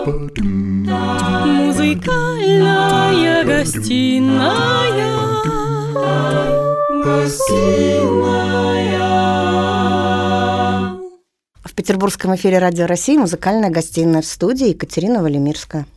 Музыкальная гостиная. В петербургском эфире Радио России музыкальная гостиная, в студии Екатерина Валимирская.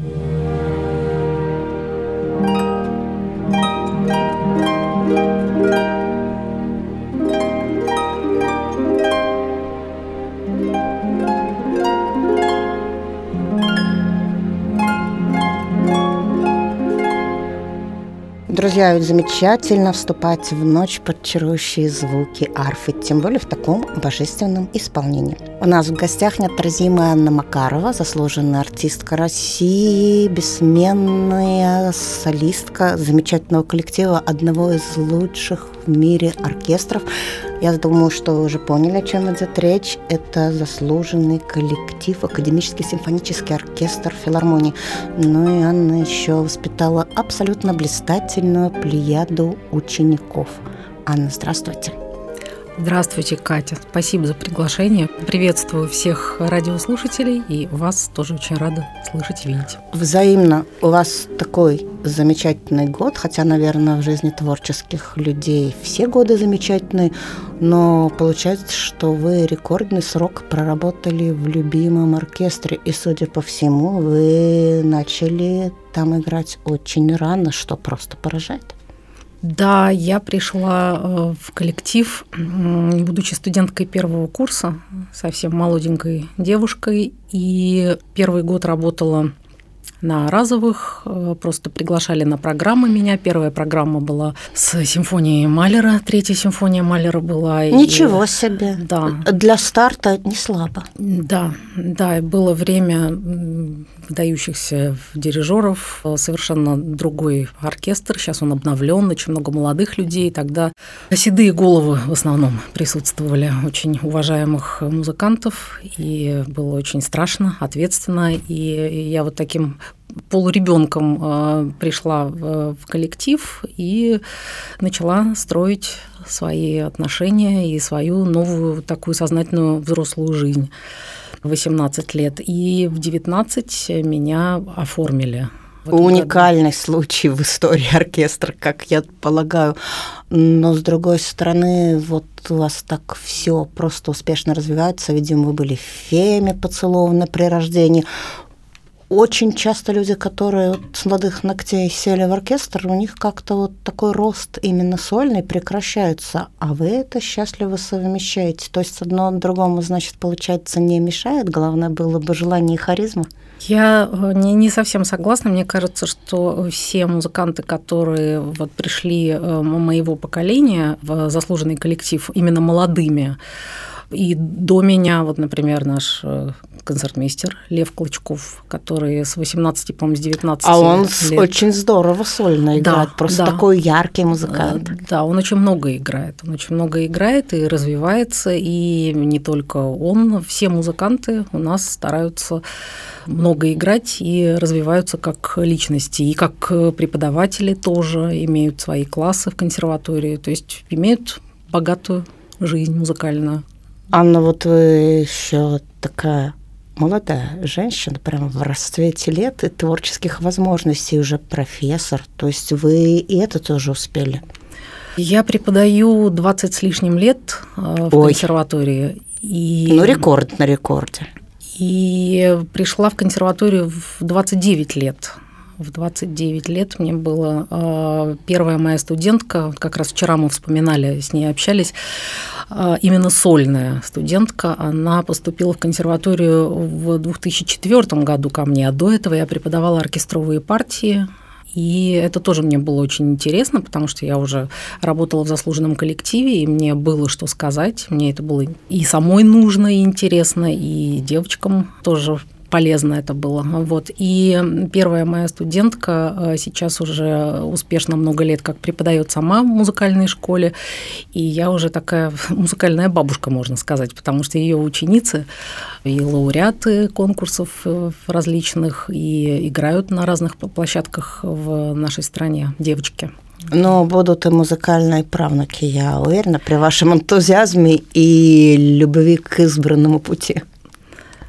Друзья, ведь замечательно вступать в ночь под чарующие звуки арфы, тем более в таком божественном исполнении. У нас в гостях неотразимая Анна Макарова, заслуженная артистка России, бессменная солистка замечательного коллектива, одного из лучших в мире оркестров. Я думаю, что вы уже поняли, о чем идет речь. Это заслуженный коллектив, академический симфонический оркестр филармонии. Ну и Анна еще воспитала абсолютно блистательную плеяду учеников. Анна, здравствуйте. Здравствуйте, Катя. Спасибо за приглашение. Приветствую всех радиослушателей и вас тоже очень рада слышать и видеть. Взаимно. У вас такой замечательный год, хотя, наверное, в жизни творческих людей все годы замечательные, но получается, что вы рекордный срок проработали в любимом оркестре, и, судя по всему, вы начали там играть очень рано, что просто поражает. Да, я пришла в коллектив, будучи студенткой первого курса, совсем молоденькой девушкой, и первый год работала на разовых, просто приглашали на программы меня. Первая программа была с симфонией Малера, третья симфония Малера была. Ничего себе! Да. Для старта не слабо. Да, и было время выдающихся дирижеров, совершенно другой оркестр. Сейчас он обновлен, очень много молодых людей. Тогда седые головы в основном присутствовали, очень уважаемых музыкантов, и было очень страшно, ответственно. И я вот таким полуребенком пришла в коллектив и начала строить свои отношения и свою новую такую сознательную взрослую жизнь. 18 лет. И в 19 меня оформили. Уникальный случай в истории оркестра, как я полагаю. Но, с другой стороны, вот у вас так все просто успешно развивается. Видимо, вы были феями поцелованы при рождении. Очень часто люди, которые с молодых ногтей сели в оркестр, у них как-то вот такой рост именно сольный прекращается, а вы это счастливо совмещаете. То есть одно другому, значит, получается, не мешает, главное было бы желание и харизма. Я не совсем согласна. Мне кажется, что все музыканты, которые вот пришли моего поколения в заслуженный коллектив именно молодыми, и до меня, вот, например, наш концертмейстер Лев Клычков, который с 18, по-моему, с 19 лет. А он очень здорово сольно играет, да, просто такой яркий музыкант. Да, он очень много играет. Он очень много играет и развивается, и не только он, все музыканты у нас стараются много играть и развиваются как личности, и как преподаватели тоже имеют свои классы в консерватории, то есть имеют богатую жизнь музыкальную. Анна, вот вы еще такая молодая женщина, прямо в расцвете лет и творческих возможностей, уже профессор, то есть вы и это тоже успели? Я преподаю 20 с лишним лет в консерватории. Ну, рекорд на рекорде. И пришла в консерваторию в 29 лет. В 29 лет мне было первая моя студентка, как раз вчера мы вспоминали, с ней общались, именно сольная студентка. Она поступила в консерваторию в 2004 году ко мне, а до этого я преподавала оркестровые партии. И это тоже мне было очень интересно, потому что я уже работала в заслуженном коллективе, и мне было что сказать. Мне это было и самой нужно, и интересно, и девочкам тоже полезно это было. Вот. И первая моя студентка сейчас уже успешно много лет как преподает сама в музыкальной школе, и я уже такая музыкальная бабушка, можно сказать, потому что ее ученицы и лауреаты конкурсов различных, и играют на разных площадках в нашей стране девочки. Но будут и музыкальные правнуки, я уверена, при вашем энтузиазме и любви к избранному пути.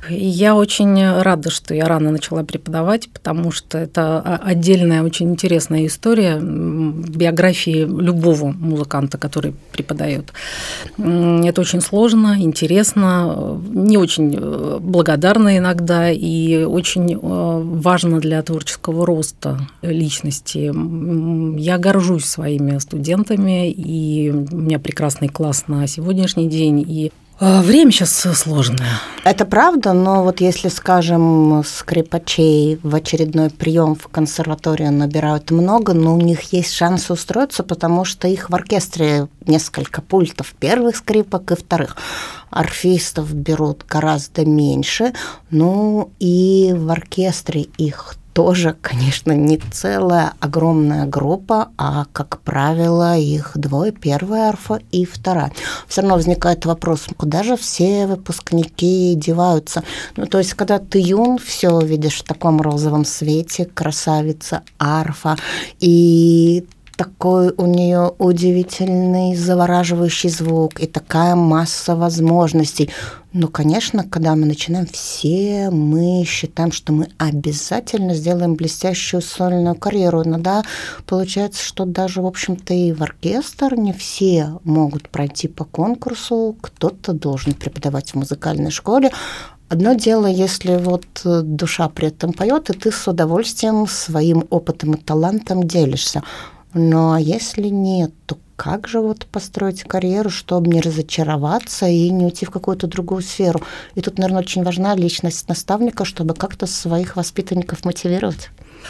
Я очень рада, что я рано начала преподавать, потому что это отдельная очень интересная история биографии любого музыканта, который преподает. Это очень сложно, интересно, не очень благодарно иногда и очень важно для творческого роста личности. Я горжусь своими студентами, и у меня прекрасный класс на сегодняшний день, и время сейчас сложное. Это правда, но вот если, скажем, скрипачей в очередной прием в консерваторию набирают много, но у них есть шансы устроиться, потому что их в оркестре несколько пультов первых скрипок и вторых. Орфистов берут гораздо меньше, ну и в оркестре их тоже, конечно, не целая огромная группа, а, как правило, их двое, первая арфа и вторая. Все равно возникает вопрос, куда же все выпускники деваются? Ну, то есть, когда ты юн, все видишь в таком розовом свете, красавица, арфа, и такой у нее удивительный, завораживающий звук и такая масса возможностей. Ну, конечно, когда мы начинаем, все мы считаем, что мы обязательно сделаем блестящую сольную карьеру. Но да, получается, что даже, в общем-то, и в оркестр не все могут пройти по конкурсу. Кто-то должен преподавать в музыкальной школе. Одно дело, если вот душа при этом поет, и ты с удовольствием своим опытом и талантом делишься. Но если нет, то как же вот построить карьеру, чтобы не разочароваться и не уйти в какую-то другую сферу? И тут, наверное, очень важна личность наставника, чтобы как-то своих воспитанников мотивировать.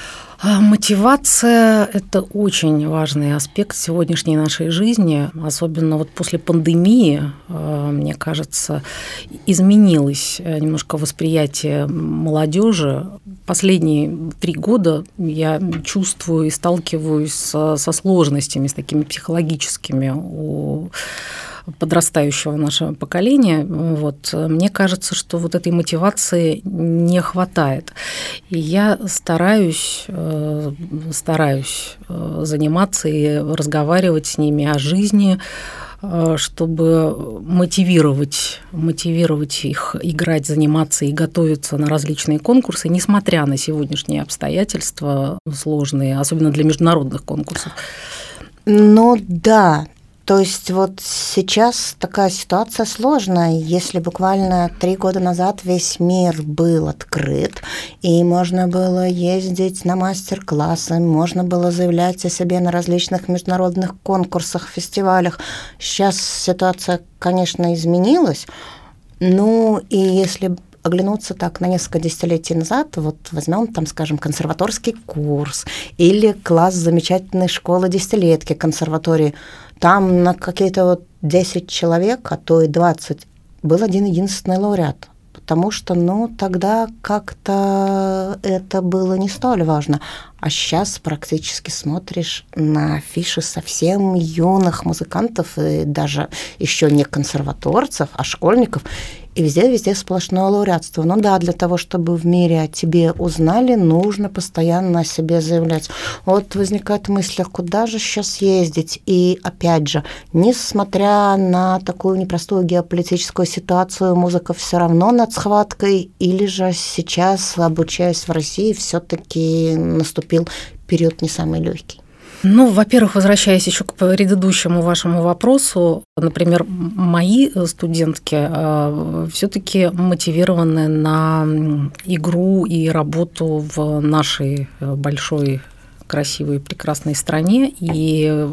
Мотивация – это очень важный аспект сегодняшней нашей жизни, особенно вот после пандемии, мне кажется, изменилось немножко восприятие молодежи. Последние 3 года я чувствую и сталкиваюсь со сложностями, с такими психологическими у подрастающего нашего поколения. Вот. Мне кажется, что вот этой мотивации не хватает. И я стараюсь заниматься и разговаривать с ними о жизни, чтобы мотивировать их играть, заниматься и готовиться на различные конкурсы, несмотря на сегодняшние обстоятельства сложные, особенно для международных конкурсов. Ну да. То есть вот сейчас такая ситуация сложная. Если буквально 3 года назад весь мир был открыт, и можно было ездить на мастер-классы, можно было заявлять о себе на различных международных конкурсах, фестивалях. Сейчас ситуация, конечно, изменилась. Ну и если оглянуться так на несколько десятилетий назад, вот возьмем там, скажем, консерваторский курс или класс замечательной школы десятилетки консерватории, там на какие-то вот 10 человек, а то и 20, был один-единственный лауреат. Потому что, тогда как-то это было не столь важно. А сейчас практически смотришь на афиши совсем юных музыкантов, и даже еще не консерваторцев, а школьников, и везде сплошное лауреатство. Ну да, для того, чтобы в мире о тебе узнали, нужно постоянно о себе заявлять. Вот возникает мысль, куда же сейчас ездить? И опять же, несмотря на такую непростую геополитическую ситуацию, музыка все равно над схваткой, или же сейчас, обучаясь в России, все-таки наступил период не самый легкий? Во-первых, возвращаясь еще к предыдущему вашему вопросу, например, мои студентки все-таки мотивированы на игру и работу в нашей большой, красивой, прекрасной стране. И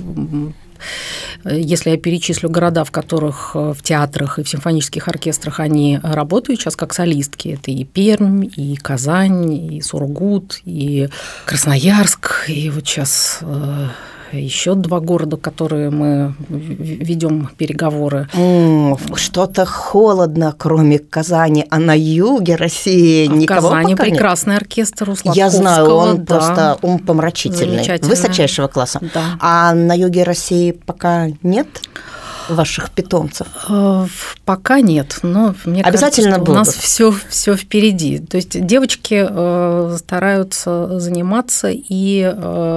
если я перечислю города, в которых в театрах и в симфонических оркестрах они работают сейчас как солистки, это и Пермь, и Казань, и Сургут, и Красноярск, и вот сейчас еще 2 города, которые мы ведем переговоры. Что-то холодно, кроме Казани, а на юге России никого в Казани пока прекрасный оркестр у Сладковского. Я знаю, он просто умопомрачительный, высочайшего класса. Да. А на юге России пока нет? ваших питомцев? Пока нет, но мне обязательно кажется, что у нас все впереди. То есть девочки стараются заниматься и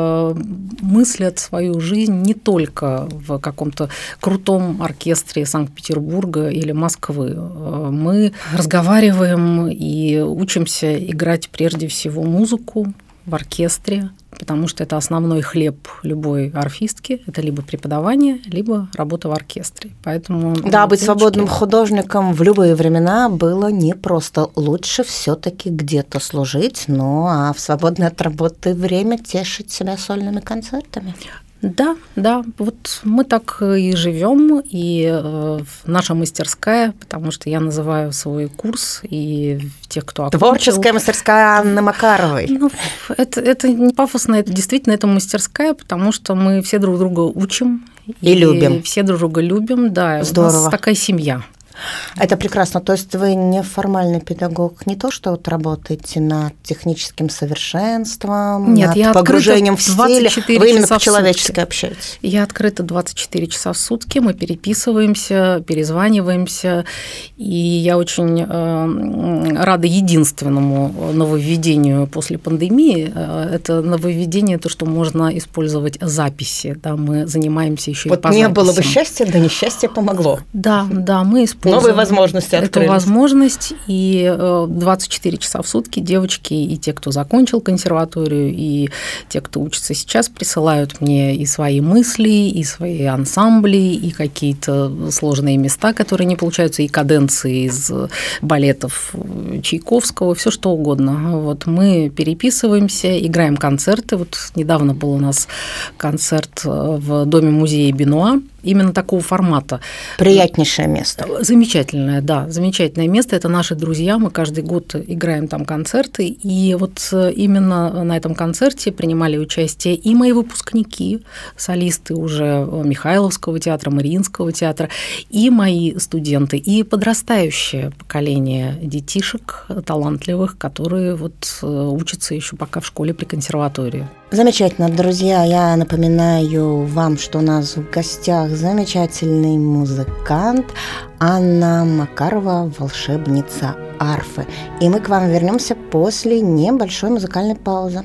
мыслят свою жизнь не только в каком-то крутом оркестре Санкт-Петербурга или Москвы. Мы разговариваем и учимся играть прежде всего музыку в оркестре, потому что это основной хлеб любой арфистки. Это либо преподавание, либо работа в оркестре. Поэтому да, быть свободным художником в любые времена было непросто. Лучше все-таки где-то служить, а в свободное от работы время тешить себя сольными концертами. Да, вот мы так и живем, и наша мастерская, потому что я называю свой курс и тех, кто окончил. Творческая мастерская Анны Макаровой. Это не пафосно, это действительно это мастерская, потому что мы все друг друга учим. И любим. Все друг друга любим, да. Здорово. У нас такая семья. Это прекрасно. То есть вы не формальный педагог, не то, что вот работаете над техническим совершенством, нет, над погружением в стиль, вы именно по-человечески общаетесь. Я открыта 24 часа в сутки, мы переписываемся, перезваниваемся, и я очень рада единственному нововведению после пандемии. Это нововведение, то, что можно использовать записи. Да, мы занимаемся еще и по записям. Вот не было бы счастья, да несчастье помогло. Да, мы используем новые возможности открылись. Эту возможность, и 24 часа в сутки девочки, и те, кто закончил консерваторию, и те, кто учится сейчас, присылают мне и свои мысли, и свои ансамбли, и какие-то сложные места, которые не получаются, и каденции из балетов Чайковского, все что угодно. Вот мы переписываемся, играем концерты. Вот недавно был у нас концерт в Доме-музее Бенуа, именно такого формата. Приятнейшее место. Замечательное, да, замечательное место. Это наши друзья, мы каждый год играем там концерты, и вот именно на этом концерте принимали участие и мои выпускники, солисты уже Михайловского театра, Мариинского театра, и мои студенты, и подрастающее поколение детишек талантливых, которые вот учатся еще пока в школе при консерватории. Замечательно, друзья. Я напоминаю вам, что у нас в гостях замечательный музыкант Анна Макарова, волшебница арфы. И мы к вам вернемся после небольшой музыкальной паузы.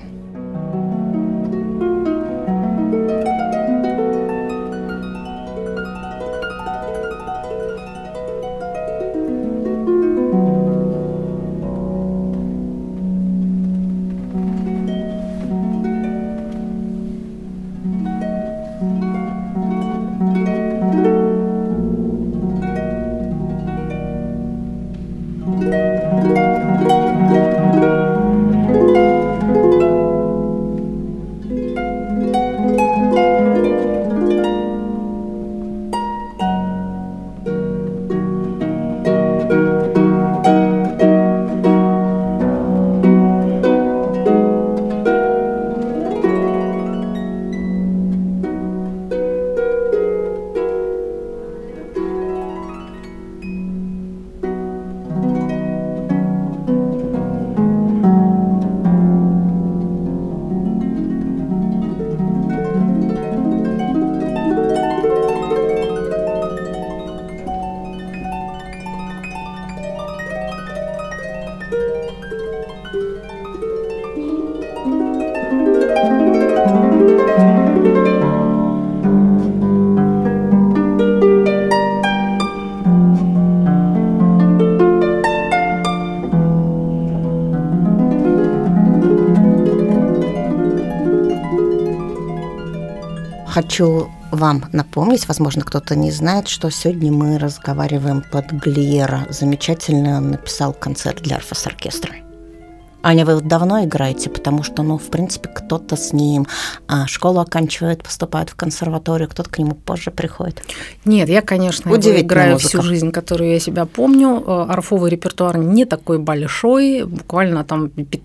Хочу вам напомнить, возможно, кто-то не знает, что сегодня мы разговариваем под Глиера. Замечательно написал концерт для арфы с оркестром. Аня, вы давно играете? Потому что, в принципе, кто-то с ним школу оканчивает, поступает в консерваторию, кто-то к нему позже приходит. Нет, я, конечно, играю всю жизнь, которую я себя помню. Арфовый репертуар не такой большой, буквально там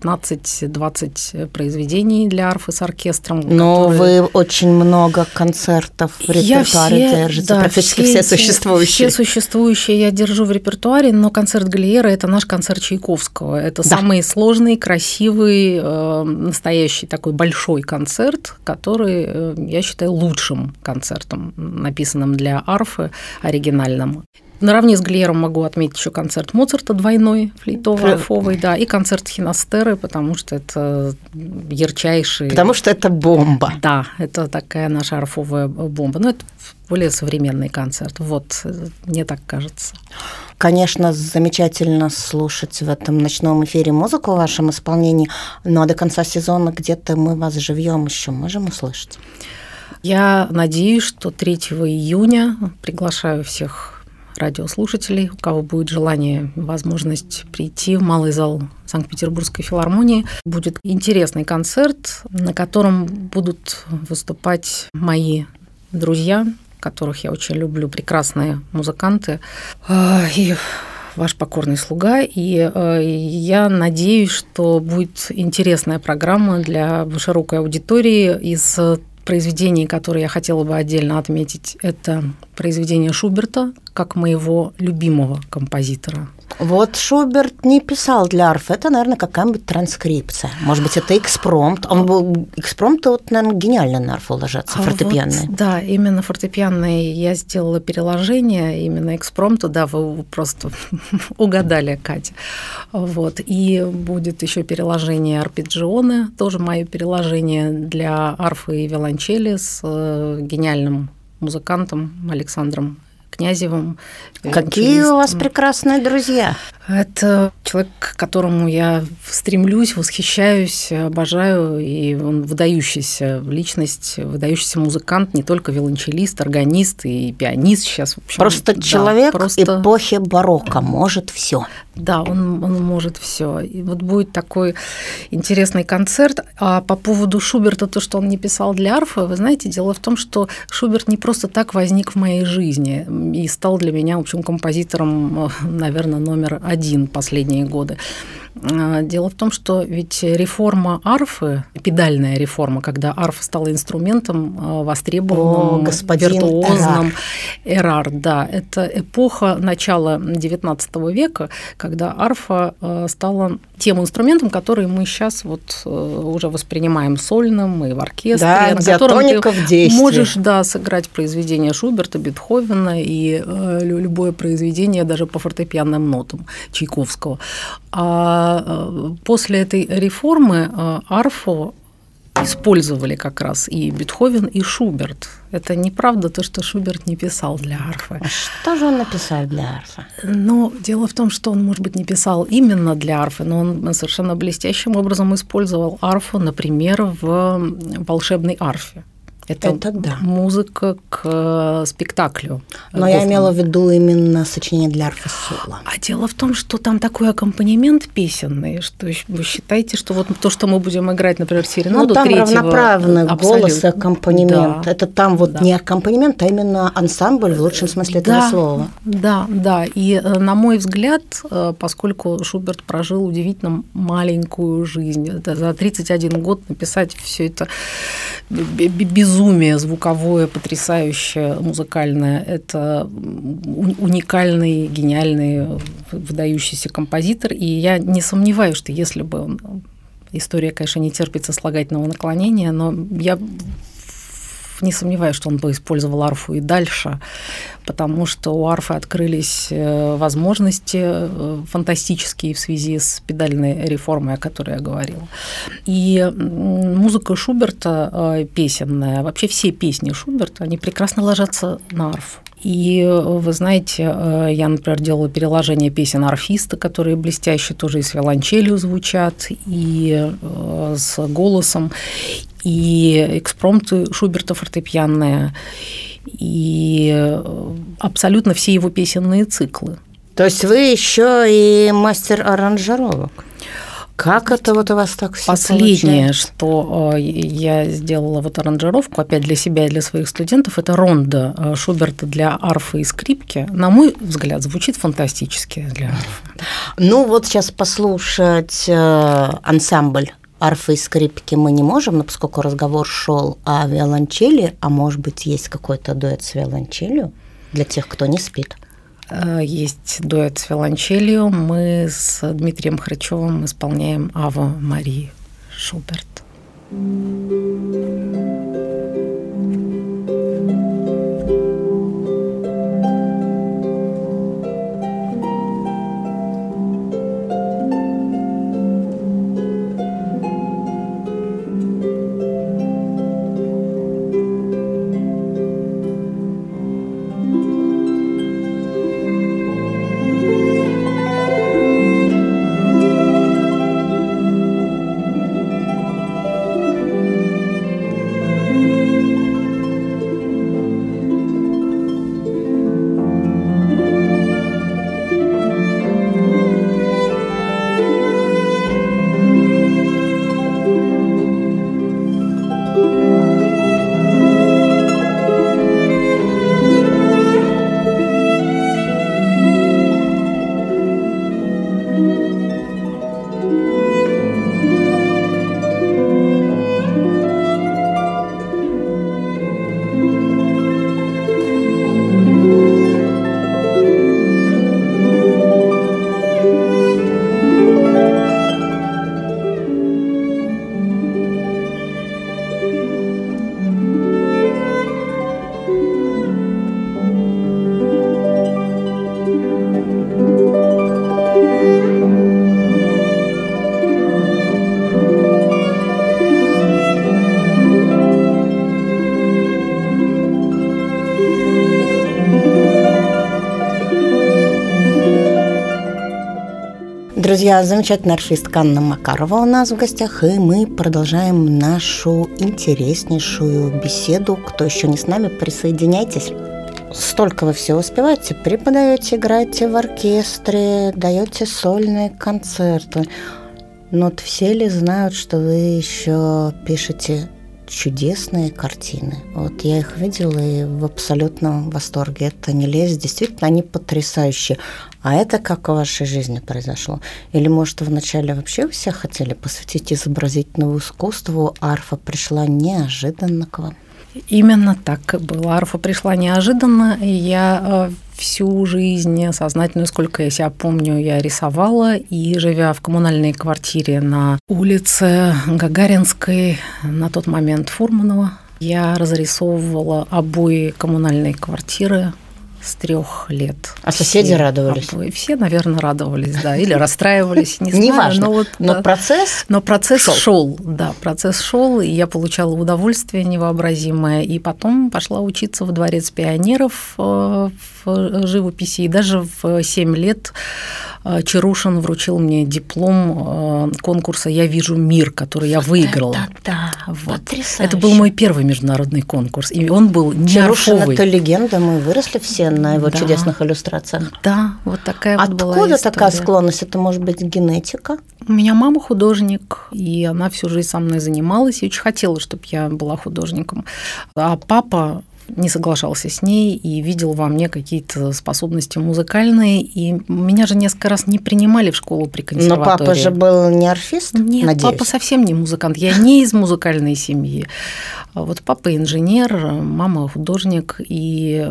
15-20 произведений для арфы с оркестром. Но вы очень много концертов в репертуаре держите, практически все существующие. Все существующие я держу в репертуаре, но концерт Глиера – это наш концерт Чайковского. Это самый сложный длинный, красивый, настоящий такой большой концерт, который я считаю лучшим концертом, написанным для арфы, оригинальным. Наравне с Глиером могу отметить еще концерт Моцарта двойной, флейтово-арфовый, да, и концерт Хинастеры, потому что это ярчайший... Потому что это бомба. Да, это такая наша арфовая бомба. Но это более современный концерт. Вот, мне так кажется. Конечно, замечательно слушать в этом ночном эфире музыку в вашем исполнении, но до конца сезона где-то мы вас живьем еще можем услышать. Я надеюсь, что 3 июня приглашаю всех радиослушателей, у кого будет желание, возможность прийти в малый зал Санкт-Петербургской филармонии. Будет интересный концерт, на котором будут выступать мои друзья, которых я очень люблю, прекрасные музыканты, и ваш покорный слуга. И я надеюсь, что будет интересная программа для широкой аудитории. Из произведений, которые я хотела бы отдельно отметить, это произведение Шуберта, как моего любимого композитора. Вот Шуберт не писал для арфы, это, наверное, какая-нибудь транскрипция. Может быть, это экспромт. Экспромты, вот, наверное, гениально на арфу ложатся, фортепианные. Вот, да, именно фортепианные. Я сделала переложение именно экспромту, да, вы просто угадали, Катя. Вот. И будет еще переложение арпеджионы, тоже мое переложение для арфы и виолончели с гениальным музыкантом Александром Князевым. Какие у вас прекрасные друзья. Это человек, к которому я стремлюсь, восхищаюсь, обожаю, и он выдающаяся личность, выдающийся музыкант, не только виолончелист, органист и пианист сейчас. В общем, просто да, человек эпохи барокко может все. Да, он может все. И вот будет такой интересный концерт. А по поводу Шуберта, то, что он не писал для арфы, вы знаете, дело в том, что Шуберт не просто так возник в моей жизни и стал для меня, в общем, композитором, наверное, номер 1 последние годы. Дело в том, что ведь реформа арфы, педальная реформа, когда арфа стала инструментом востребованным, виртуозным, Эрар, да, это эпоха начала XIX века, когда арфа стала тем инструментом, который мы сейчас вот уже воспринимаем сольным и в оркестре, да, на котором ты можешь, да, сыграть произведение Шуберта, Бетховена и любое произведение даже по фортепианным нотам Чайковского. А после этой реформы арфу использовали как раз и Бетховен, и Шуберт. Это неправда, то, что Шуберт не писал для арфы. А что же он написал для арфы? Но дело в том, что он, может быть, не писал именно для арфы, но он совершенно блестящим образом использовал арфу, например, в «Волшебной арфе». Это да. Музыка к спектаклю. Но я имела в виду именно сочинение для арфы соло. А дело в том, что там такой аккомпанемент песенный, что вы считаете, что вот то, что мы будем играть, например, серенаду там третьего... равноправный голос и аккомпанемент. Да. Это там вот не аккомпанемент, а именно ансамбль в лучшем смысле этого слова. Да. И, на мой взгляд, поскольку Шуберт прожил удивительно маленькую жизнь, за 31 год написать все это безумие звуковое, потрясающее, музыкальное. Это уникальный, гениальный, выдающийся композитор. И я не сомневаюсь, что если бы он... История, конечно, не терпит сослагательного наклонения, но я не сомневаюсь, что он бы использовал арфу и дальше, потому что у арфы открылись возможности фантастические в связи с педальной реформой, о которой я говорила. И музыка Шуберта песенная, вообще все песни Шуберта, они прекрасно ложатся на арфу. И вы знаете, я, например, делала переложение песен арфиста, которые блестяще тоже и с виолончелью звучат, и с голосом, и экспромты Шуберта фортепианные, и абсолютно все его песенные циклы. То есть вы еще и мастер аранжировок? Как это вот у вас так все Последнее, получается? что я сделала вот аранжировку, опять для себя и для своих студентов, это рондо Шуберта для арфы и скрипки. На мой взгляд, звучит фантастически для арфы. Ну вот сейчас послушать ансамбль арфы и скрипки мы не можем, но поскольку разговор шел о виолончели, а может быть есть какой-то дуэт с виолончелью для тех, кто не спит. есть дуэт с виолончелью. Мы с Дмитрием Хрычевым исполняем «Аву Марии» Шуберт. Друзья, замечательная арфистка Анна Макарова у нас в гостях, и мы продолжаем нашу интереснейшую беседу. Кто еще не с нами, присоединяйтесь. Столько вы все успеваете, преподаете, играете в оркестре, даете сольные концерты. Но вот все ли знают, что вы еще пишете чудесные картины? Вот я их видела и в абсолютном восторге. Это не лезь, действительно, они потрясающие. А это как в вашей жизни произошло? Или, может, вначале вообще все хотели посвятить изобразительному искусству, а арфа пришла неожиданно к вам? Именно так и было. Арфа пришла неожиданно, и я всю жизнь сознательную, сколько я себя помню, я рисовала, и живя в коммунальной квартире на улице Гагаринской, на тот момент Фурманова, я разрисовывала обои коммунальной квартиры с 3 лет. А соседи радовались? Все, наверное, радовались, да, или расстраивались, не знаю. Неважно, но процесс шел, да, процесс шел, и я получала удовольствие невообразимое, и потом пошла учиться в Дворец пионеров в живописи, и даже в 7 лет Чарушин вручил мне диплом конкурса «Я вижу мир», который я выиграла. Да, вот. Потрясающе. Это был мой первый международный конкурс, и он был не Чарушин арфовый. – это легенда, мы выросли все на его чудесных иллюстрациях. Да, вот такая вот была история. Откуда такая склонность? Это может быть генетика? У меня мама художник, и она всю жизнь со мной занималась, и очень хотела, чтобы я была художником. А папа не соглашался с ней и видел во мне какие-то способности музыкальные, и меня же несколько раз не принимали в школу при консерватории. Но папа же был не арфист, Нет, надеюсь? Папа совсем не музыкант, я не из музыкальной семьи. Вот папа инженер, мама художник, и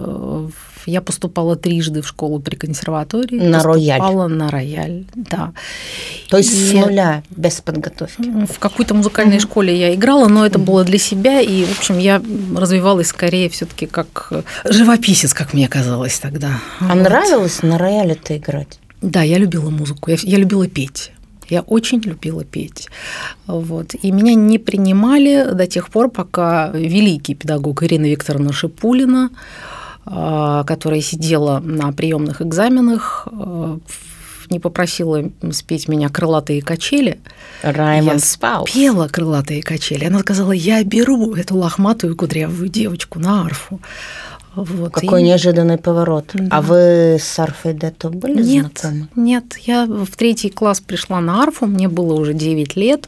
я поступала 3 в школу при консерватории. На рояль? Поступала на рояль, да. То есть с нуля, без подготовки? В какой-то музыкальной школе я играла, но это было для себя, и, в общем, я развивалась скорее все-таки как живописец, как мне казалось тогда. А нравилось на рояле-то играть? Да, я любила музыку, я любила петь. Я очень любила петь. Вот. И меня не принимали до тех пор, пока великий педагог Ирина Викторовна Шипулина, которая сидела на приемных экзаменах, не попросила спеть меня «Крылатые качели». Я спела «Крылатые качели». Она сказала: я беру эту лохматую кудрявую девочку на арфу. Вот. Какой неожиданный поворот. Да. А вы с арфой до этого были знакомы? Нет, я в 3 класс пришла на арфу, мне было уже 9 лет.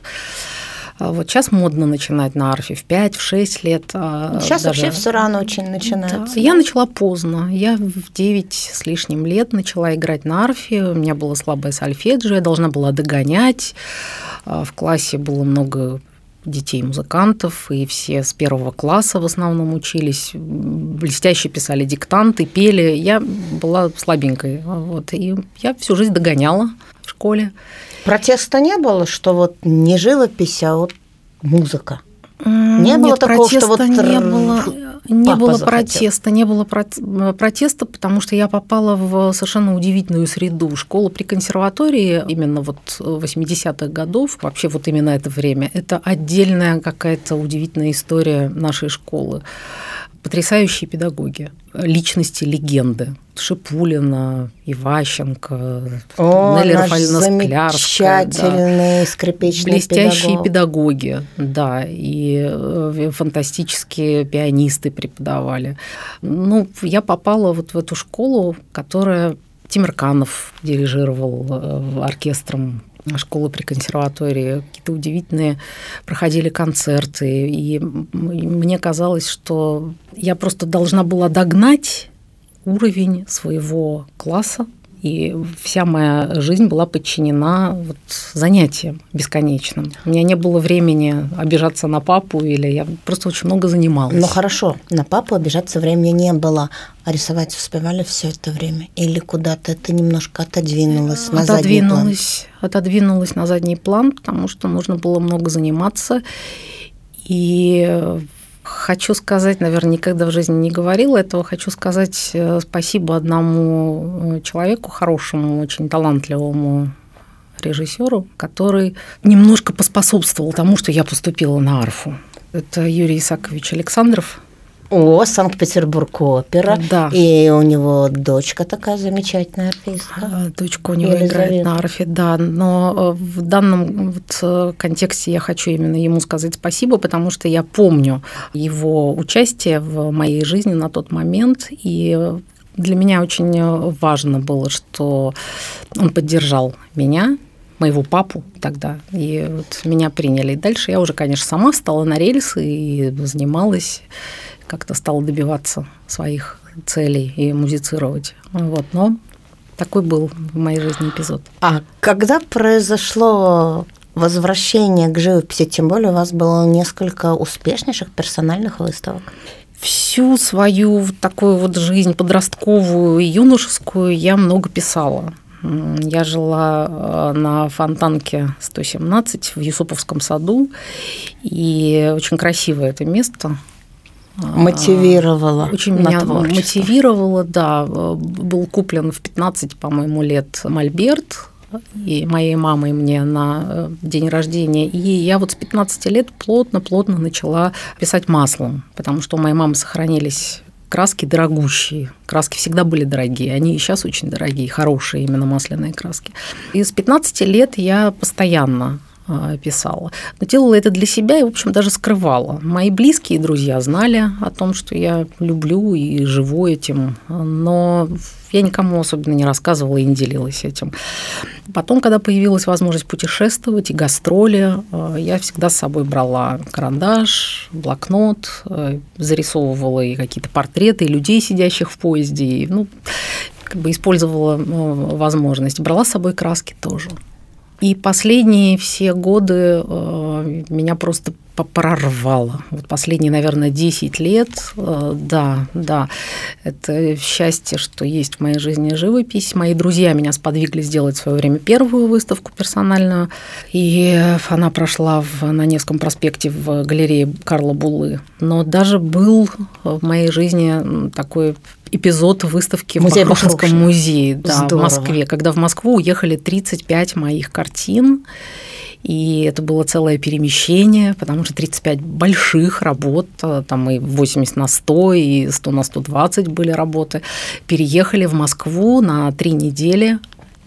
Вот сейчас модно начинать на арфе в 5-6 лет. Сейчас даже вообще все рано очень начинается. Да. Я начала поздно. Я в 9 с лишним лет начала играть на арфе. У меня было слабое сольфеджио, я должна была догонять. В классе было много детей-музыкантов, и все с 1 класса в основном учились, блестяще писали диктанты, пели. Я была слабенькой, вот, и я всю жизнь догоняла в школе. Протеста не было, что вот не живопись, а вот музыка? Не было такого, что вот не было протеста, потому что я попала в совершенно удивительную среду. Школа при консерватории именно вот 80-х годов, вообще вот именно это время, это отдельная какая-то удивительная история нашей школы. Потрясающие педагоги, личности, легенды. Шипулина, Иващенко, Нелли Рафаэльевна Склярская. Замечательные скрипичные блестящие педагоги, да, и фантастические пианисты преподавали. Ну, я попала вот в эту школу, которая Тимирканов дирижировал оркестром школы при консерватории, какие-то удивительные проходили концерты, и мне казалось, что я просто должна была догнать уровень своего класса, и вся моя жизнь была подчинена вот занятиям бесконечным. У меня не было времени обижаться на папу, или я просто очень много занималась. Ну хорошо, на папу обижаться времени не было, а рисовать успевали все это время? Или куда-то это немножко отодвинулось на задний план? Отодвинулось на задний план, потому что нужно было много заниматься. И хочу сказать, наверное, никогда в жизни не говорила этого, хочу сказать спасибо одному человеку, хорошему, очень талантливому режиссеру, который немножко поспособствовал тому, что я поступила на арфу. Это Юрий Исакович Александров. О, Санкт-Петербург опера. Да. И у него дочка такая замечательная артистка. Дочка у него играет на арфе, да. Но в данном вот контексте я хочу именно ему сказать спасибо, потому что я помню его участие в моей жизни на тот момент, и для меня очень важно было, что он поддержал меня, моего папу тогда, и вот меня приняли. И дальше я уже, конечно, сама встала на рельсы и занималась, как-то стала добиваться своих целей и музицировать. Вот. Но такой был в моей жизни эпизод. А когда произошло возвращение к живописи, тем более у вас было несколько успешнейших персональных выставок? Всю свою такую вот жизнь подростковую и юношескую я много писала. Я жила на Фонтанке 117 в Юсуповском саду, и очень красивое это место. Мотивировала. Очень меня мотивировало, да. Был куплен в 15, по-моему, лет мольберт и моей мамой мне на день рождения. И я вот с 15 лет плотно начала писать маслом, потому что у моей мамы сохранились краски дорогущие. Краски всегда были дорогие, они и сейчас очень дорогие, хорошие именно масляные краски. И с 15 лет я постоянно писала. Но делала это для себя и, в общем, даже скрывала. Мои близкие друзья знали о том, что я люблю и живу этим, но я никому особенно не рассказывала и не делилась этим. Потом, когда появилась возможность путешествовать и гастроли, я всегда с собой брала карандаш, блокнот, зарисовывала и какие-то портреты людей, сидящих в поезде, и, как бы использовала возможность. Брала с собой краски тоже. И последние все годы меня просто прорвало. Вот последние, наверное, 10 лет, да, это счастье, что есть в моей жизни живопись. Мои друзья меня сподвигли сделать в свое время первую выставку персональную, и она прошла на Невском проспекте в галерее Карла Буллы. Но даже был в моей жизни такой эпизод выставки в Бахрушинском музее, да, в Москве, когда в Москву уехали 35 моих картин. И это было целое перемещение, потому что 35 больших работ, там и 80 на 100, и 100 на 120 были работы, переехали в Москву на 3 недели.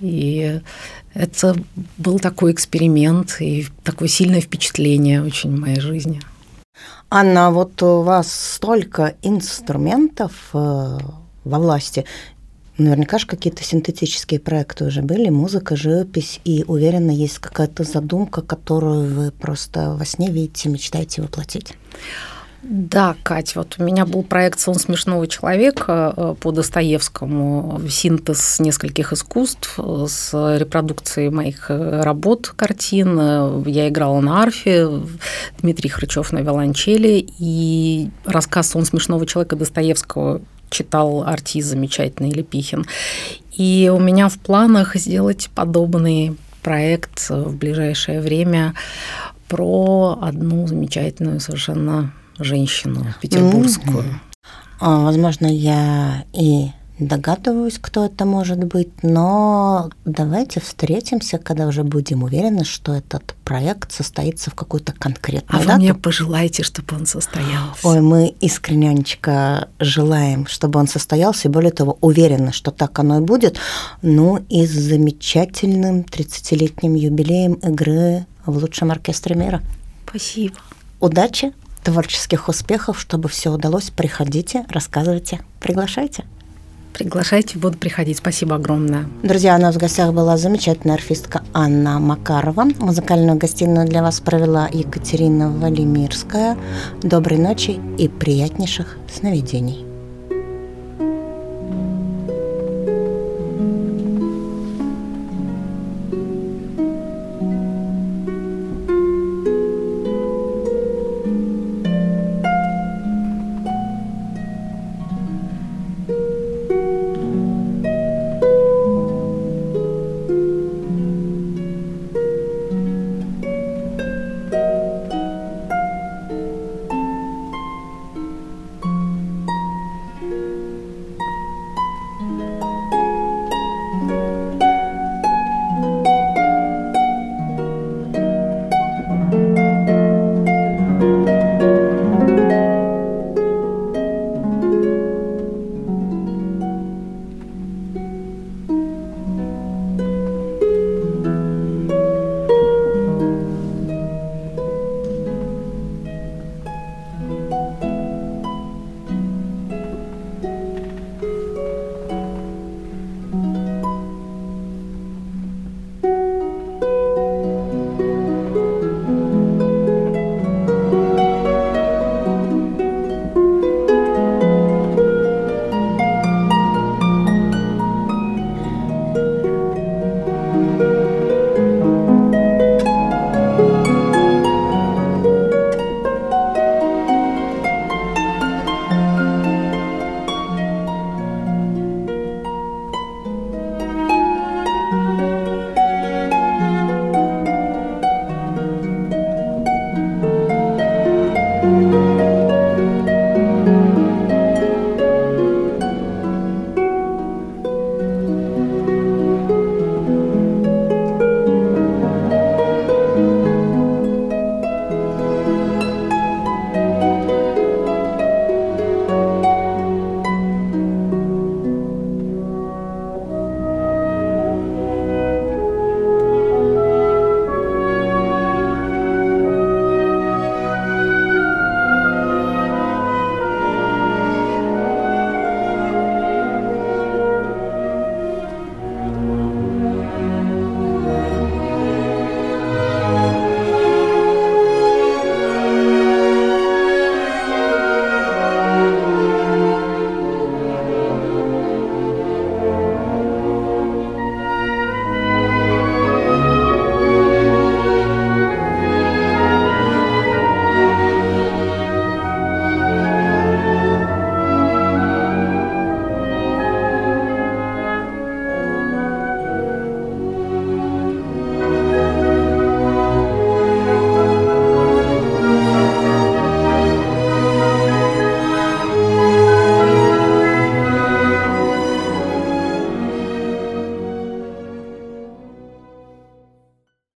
И это был такой эксперимент и такое сильное впечатление очень в моей жизни. Анна, вот у вас столько инструментов во власти. Наверняка же какие-то синтетические проекты уже были, музыка, живопись, и, уверена, есть какая-то задумка, которую вы просто во сне видите, мечтаете воплотить. Да, Кать, вот у меня был проект «Сон смешного человека» по Достоевскому, синтез нескольких искусств с репродукцией моих работ, картин. Я играла на арфе, Дмитрий Хрычев на виолончели, и рассказ «Сон смешного человека» Достоевского читал артист замечательный Лепихин. И у меня в планах сделать подобный проект в ближайшее время про одну замечательную совершенно женщину петербургскую. Возможно, я и догадываюсь, кто это может быть, но давайте встретимся, когда уже будем уверены, что этот проект состоится в какую-то конкретную дату. Вы мне пожелаете, чтобы он состоялся? Ой, мы искренне, Анечка, желаем, чтобы он состоялся, и более того, уверены, что так оно и будет. Ну и с замечательным 30-летним юбилеем игры в лучшем оркестре мира. Спасибо. Удачи, творческих успехов, чтобы все удалось. Приходите, рассказывайте, приглашайте. Приглашайте, буду приходить. Спасибо огромное. Друзья, у нас в гостях была замечательная арфистка Анна Макарова. Музыкальную гостиную для вас провела Екатерина Валимирская. Доброй ночи и приятнейших сновидений.